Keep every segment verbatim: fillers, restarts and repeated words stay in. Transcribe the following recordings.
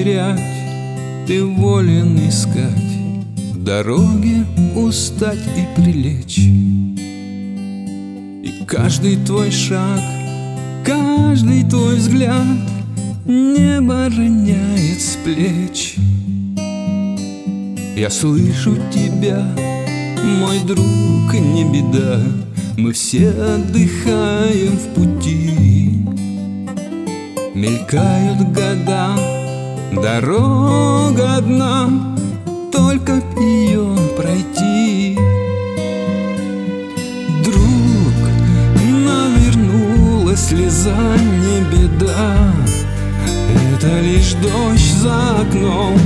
терять, ты волен искать в дороге, устать и прилечь. И каждый твой шаг, каждый твой взгляд небо роняет с плеч. Я слышу тебя, мой друг, не беда, мы все отдыхаем в пути. Мелькают года, дорога одна, только б ее пройти. Друг, навернулась слеза, не беда, это лишь дождь за окном.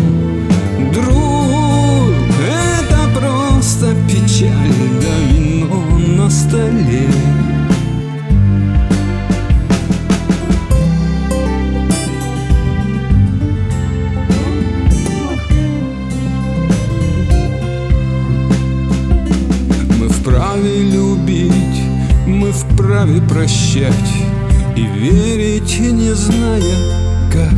Друг, это просто печаль, да вино на столе. Мы вправе любить, мы вправе прощать и верить, не зная как.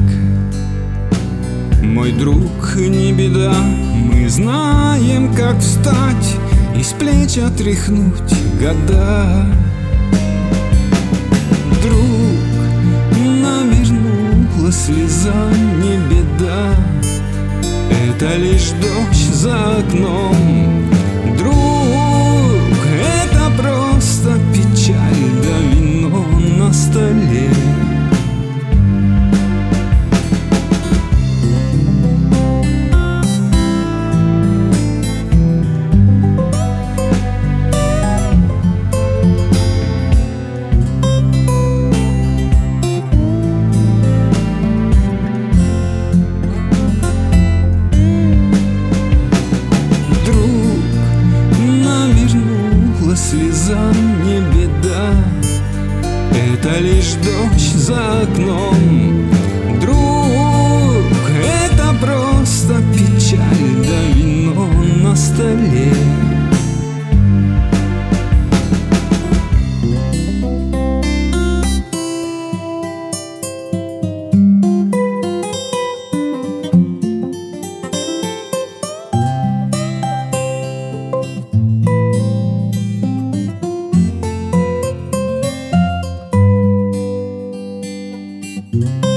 Мой друг, не беда, мы знаем, как встать и с плеч отряхнуть года. Друг, навернулась слеза, не беда, это лишь дождь за окном. Друг, это просто печаль, да вино на столе. Слеза, не беда, это лишь дождь за окном. Друг, это просто печаль, да вино на столе. Mm-hmm.